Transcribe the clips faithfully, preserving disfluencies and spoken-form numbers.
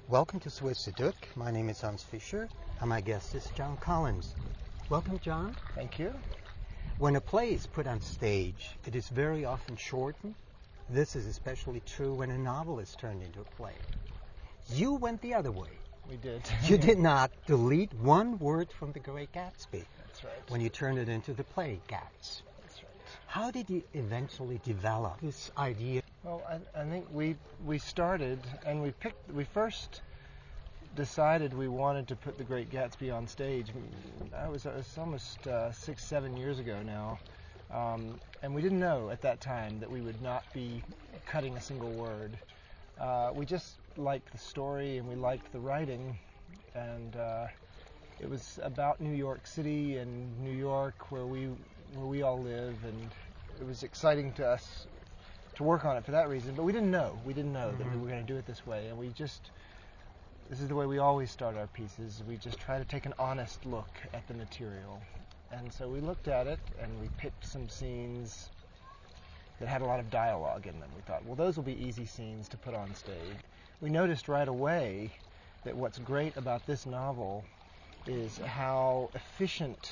Welcome to Zwischendurch. My name is Hans Fischer, and my guest is John Collins. Welcome, John. Thank you. When a play is put on stage, it is very often shortened. This is especially true when a novel is turned into a play. You went the other way. We did. You did not delete one word from The Great Gatsby. That's right. When you turned it into the play Cats. That's right. How did you eventually develop this idea? Well, I, I think we we started and we picked. We first decided we wanted to put The Great Gatsby on stage. I was, it was almost uh, six, seven years ago now, um, and we didn't know at that time that we would not be cutting a single word. Uh, we just liked the story and we liked the writing, and uh, it was about New York City and New York, where we where we all live, and it was exciting to us to work on it for that reason. But we didn't know. We didn't know mm-hmm. that we were going to do it this way, and we just. This is the way we always start our pieces. We just try to take an honest look at the material. And so we looked at it and we picked some scenes that had a lot of dialogue in them. We thought, well, those will be easy scenes to put on stage. We noticed right away that what's great about this novel is how efficient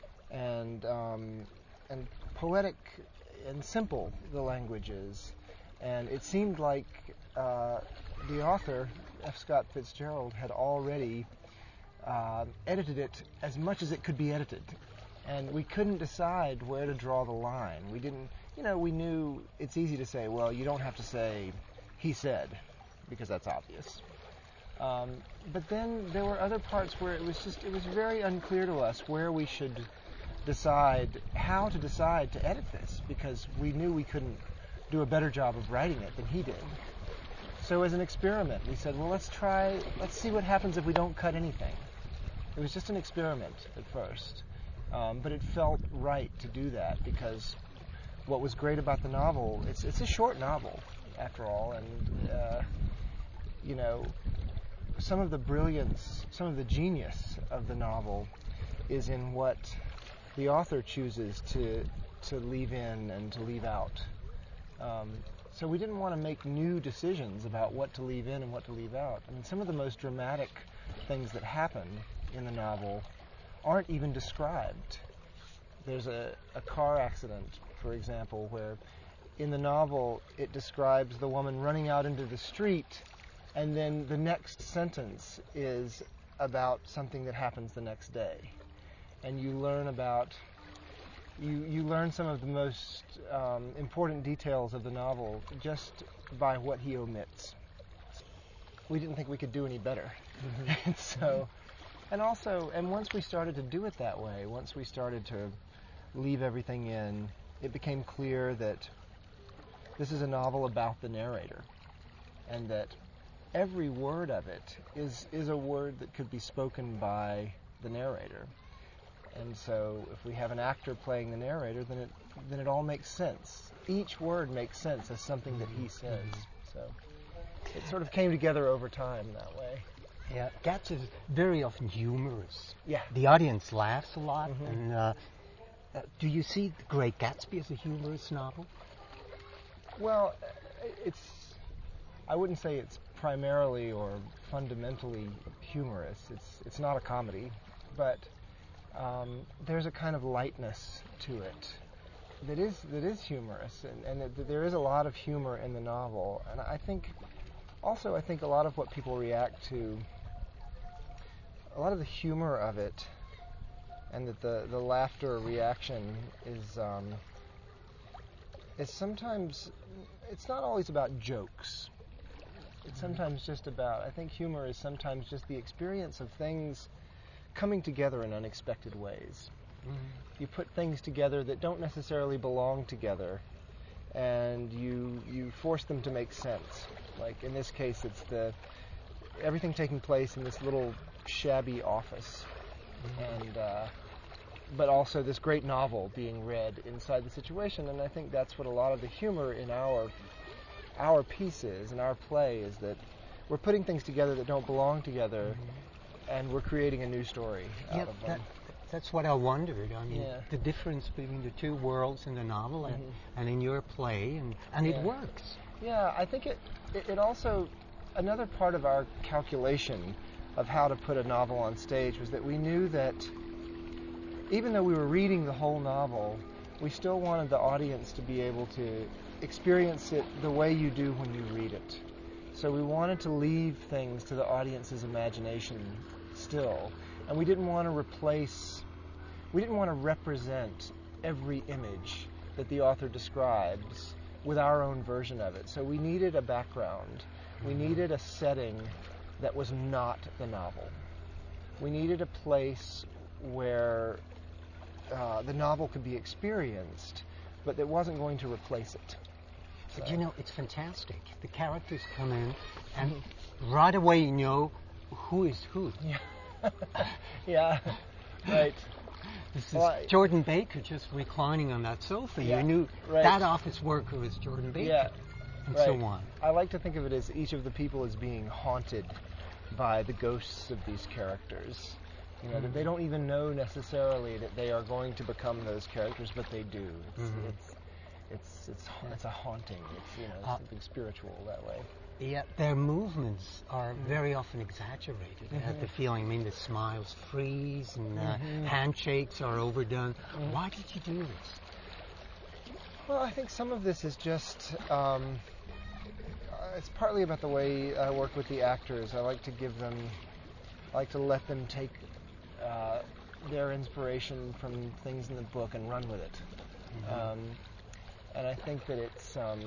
and um, and poetic and simple the language is. And it seemed like uh, the author, F. Scott Fitzgerald, had already uh, edited it as much as it could be edited. And we couldn't decide where to draw the line. We didn't, you know, we knew it's easy to say, well, you don't have to say, he said, because that's obvious. Um, but then there were other parts where it was just, it was very unclear to us where we should decide, how to decide to edit this, because we knew we couldn't do a better job of writing it than he did. So as an experiment, we said, well, let's try, let's see what happens if we don't cut anything. It was just an experiment at first, um, but it felt right to do that, because what was great about the novel, it's it's a short novel, after all, and, uh, you know, some of the brilliance, some of the genius of the novel is in what the author chooses to to leave in and to leave out. Um, so we didn't want to make new decisions about what to leave in and what to leave out. I mean, some of the most dramatic things that happen in the novel aren't even described. There's a, a car accident, for example, where in the novel it describes the woman running out into the street, and then the next sentence is about something that happens the next day. And you learn about You, you learn some of the most um, important details of the novel just by what he omits. We didn't think we could do any better. Mm-hmm. and so, and also, and once we started to do it that way, once we started to leave everything in, it became clear that this is a novel about the narrator, and that every word of it is is a word that could be spoken by the narrator. And so if we have an actor playing the narrator, then it then it all makes sense. Each word makes sense as something that he says. So it sort of came together over time that way. Yeah, Cats is very often humorous. Yeah. The audience laughs a lot. Mm-hmm. And uh, uh, do you see The Great Gatsby as a humorous novel? Well, it's I wouldn't say it's primarily or fundamentally humorous. It's it's not a comedy, but Um, there's a kind of lightness to it that is that is humorous, and, and that, that there is a lot of humor in the novel. And I think, also, I think a lot of what people react to, a lot of the humor of it, and that the, the laughter reaction is um, is sometimes, it's not always about jokes. It's sometimes just about, I think humor is sometimes just the experience of things coming together in unexpected ways. Mm-hmm. You put things together that don't necessarily belong together, and you you force them to make sense. Like in this case, it's the everything taking place in this little shabby office, mm-hmm. and uh, but also this great novel being read inside the situation. And I think that's what a lot of the humor in our our piece is, in our play, is that we're putting things together that don't belong together. Mm-hmm. And we're creating a new story yeah, out of them. That, that's what I wondered. I mean, yeah. the difference between the two worlds in the novel and, mm-hmm. and in your play, and, and yeah. it works. Yeah, I think it, it, it also, another part of our calculation of how to put a novel on stage was that we knew that even though we were reading the whole novel, we still wanted the audience to be able to experience it the way you do when you read it. So we wanted to leave things to the audience's imagination still. And we didn't want to replace, we didn't want to represent every image that the author describes with our own version of it. So we needed a background. We needed a setting that was not the novel. We needed a place where uh, the novel could be experienced, but that wasn't going to replace it. But So. you know, it's fantastic. The characters come in, and right away you know who is who. Yeah, yeah, right. This is Well, I- Jordan Baker just reclining on that sofa. Yeah, You knew right. that office worker was Jordan Baker, Yeah, and right. so on. I like to think of it as each of the people as being haunted by the ghosts of these characters. You know, that they don't even know necessarily that they are going to become those characters, but they do. It's Mhm. it's it's it's ha- it's a haunting. It's you know Uh, something spiritual that way. Yeah, their movements are very often exaggerated. I have the feeling, I mean, the smiles freeze and uh, Mhm. handshakes are overdone. Why did you do this? Well, I think some of this is just, um, uh, it's partly about the way I work with the actors. I like to give them, I like to let them take uh, their inspiration from things in the book and run with it. Um, and I think that it's, um,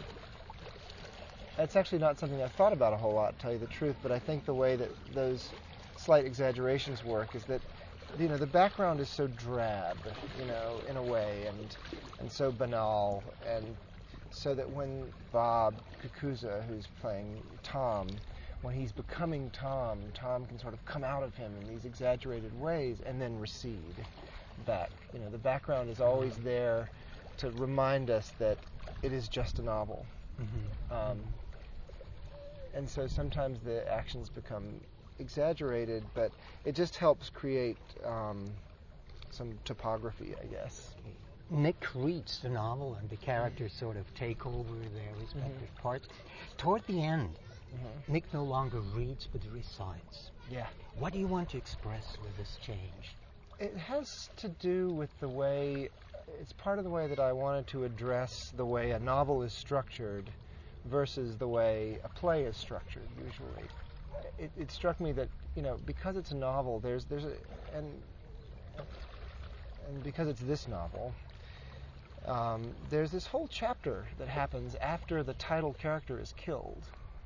it's actually not something I've thought about a whole lot, to tell you the truth, but I think the way that those slight exaggerations work is that, you know, the background is so drab, you know, in a way, and and so banal, and so that when Bob Kakuza, who's playing Tom, when he's becoming Tom, Tom can sort of come out of him in these exaggerated ways and then recede back. You know, the background is always there to remind us that it is just a novel. Mm-hmm. Um, and so sometimes the actions become exaggerated, but it just helps create um, some topography, I guess. Nick reads the novel and the characters sort of take over their respective parts. Toward the end, Mm-hmm. Nick no longer reads but recites. Yeah. What do you want to express with this change? It has to do with the way, it's part of the way that I wanted to address the way a novel is structured versus the way a play is structured usually. It, it struck me that, you know, because it's a novel, there's, there's a, and, and because it's this novel, um, there's this whole chapter that happens after the title character is killed.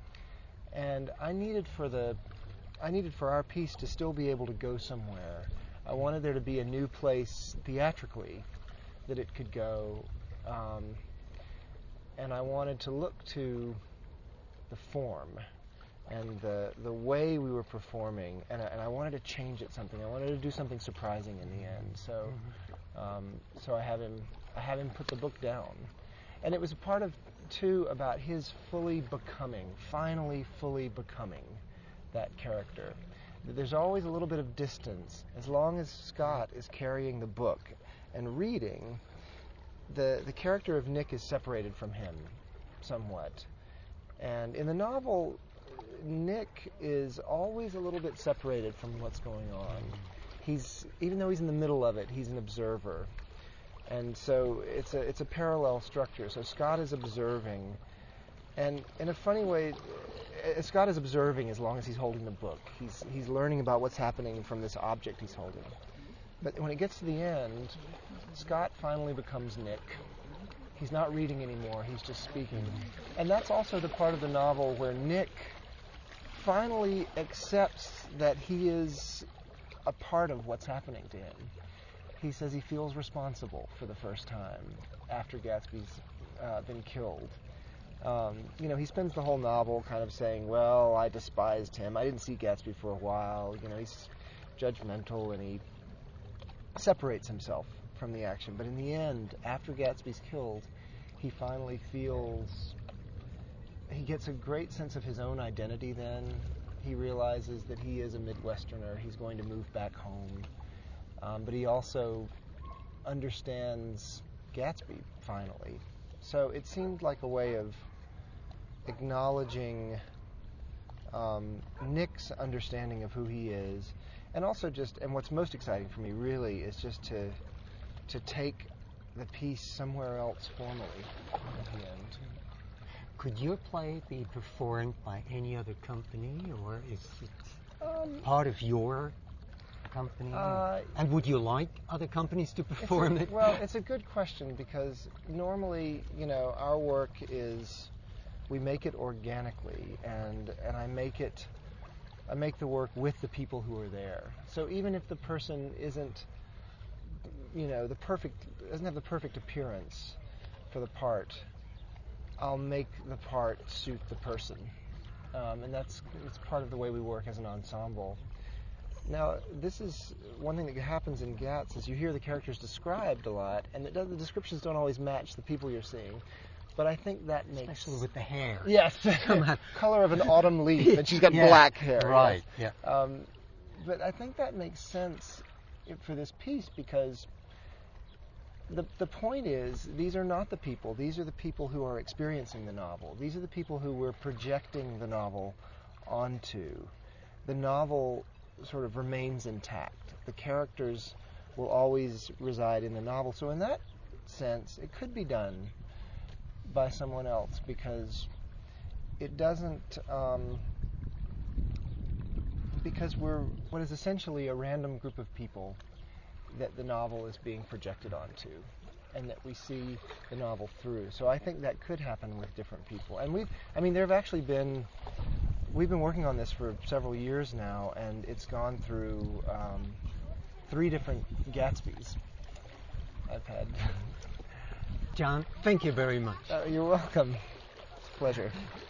And I needed for the, I needed for our piece to still be able to go somewhere. I wanted there to be a new place theatrically that it could go, um, and I wanted to look to the form and the the way we were performing, and I, and I wanted to change it something. I wanted to do something surprising in the end. So, um, so I have him, I have him put the book down, and it was a part of too about his fully becoming, finally fully becoming that character. There's always a little bit of distance. As long as Scott is carrying the book and reading, the, the character of Nick is separated from him somewhat. And in the novel, Nick is always a little bit separated from what's going on. He's, even though he's in the middle of it, he's an observer. And so it's a, it's a parallel structure. So Scott is observing. And in a funny way, uh, Scott is observing as long as he's holding the book. He's he's learning about what's happening from this object he's holding. But when it gets to the end, Scott finally becomes Nick. He's not reading anymore, he's just speaking. And that's also the part of the novel where Nick finally accepts that he is a part of what's happening to him. He says he feels responsible for the first time after Gatsby's uh, been killed. Um, you know, he spends the whole novel kind of saying, well, I despised him. I didn't see Gatsby for a while. You know, he's judgmental and he separates himself from the action. But in the end, after Gatsby's killed, he finally feels, he gets a great sense of his own identity then. He realizes that he is a Midwesterner. He's going to move back home. Um, but he also understands Gatsby finally. So it seemed like a way of acknowledging um, Nick's understanding of who he is, and also just, and what's most exciting for me really is just to to take the piece somewhere else formally at the end. Could your play be performed by any other company, or is it Um, part of your company? Uh, and would you like other companies to perform it's a, it? Well, it's a good question because normally, you know, our work is we make it organically, and and I make it, I make the work with the people who are there. So even if the person isn't, you know, the perfect doesn't have the perfect appearance for the part, I'll make the part suit the person, um, and that's it's part of the way we work as an ensemble. Now, this is one thing that happens in GATS is you hear the characters described a lot, and it does, the descriptions don't always match the people you're seeing. But I think that makes... Especially with the hair. Yes. Color of an autumn leaf, and she's got yeah. black hair. Right, yes. yeah. Um, but I think that makes sense for this piece because the the point is, these are not the people. These are the people who are experiencing the novel. These are the people who we're projecting the novel onto. The novel sort of remains intact. The characters will always reside in the novel. So in that sense, it could be done by someone else because it doesn't, um, because we're what is essentially a random group of people that the novel is being projected onto, and that we see the novel through. So I think that could happen with different people. And we've, I mean, there have actually been, we've been working on this for several years now, and it's gone through um, three different Gatsbys I've had. John, thank you very much. Uh, you're welcome. It's a pleasure.